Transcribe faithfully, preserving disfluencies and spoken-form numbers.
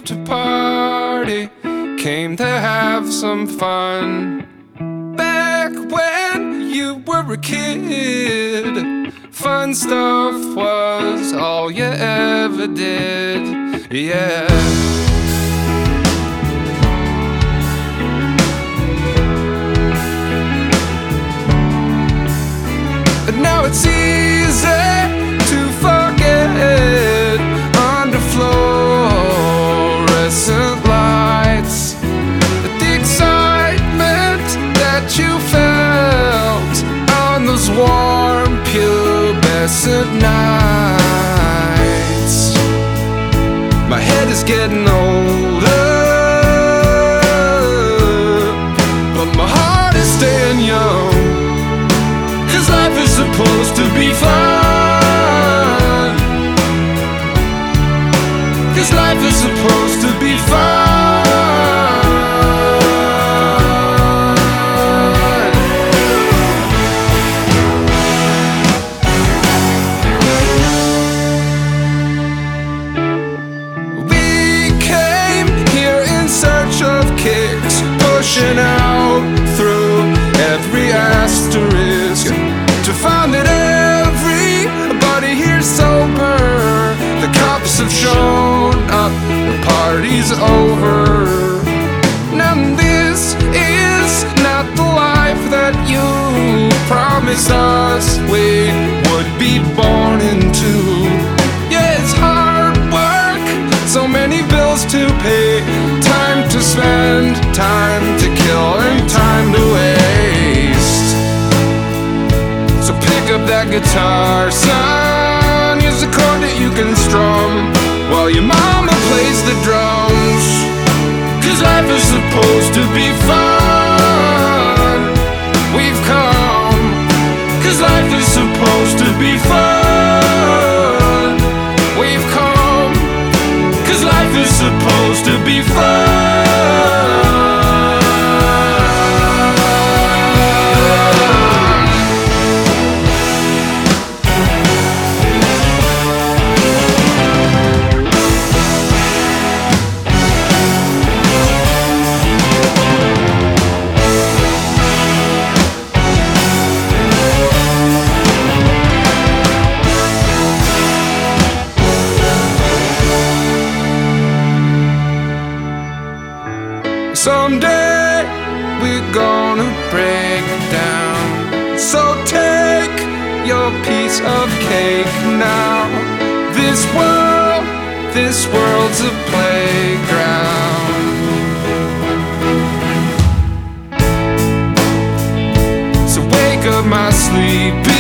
to party, came to have some fun. Back when you were a kid, fun stuff was all you ever did, yeah. But now it's easy to forget under fluorescent lights the excitement that you felt on those warm, pubescent nights. My head is getting older, but my heart is staying young, 'cause life is supposed to be fun. 'Cause life is supposed to be fun. We came here in search of kicks, pushing out through every asterisk to find that everybody here's sober. The cops have shown up, the party's over. Now this is not the life that you promised us we would be born into. Yeah, it's hard work, so many bills to pay, time to spend, time to kill, and time to waste. So pick up that guitar, son, use the chord that you can strum, while your mama plays the drums. 'Cause life is supposed to be fun. We've come, 'cause life is supposed to be fun. We've come, 'cause life is supposed to be fun. Someday we're gonna break down, so take your piece of cake now. This world, this world's a playground. So wake up my sleep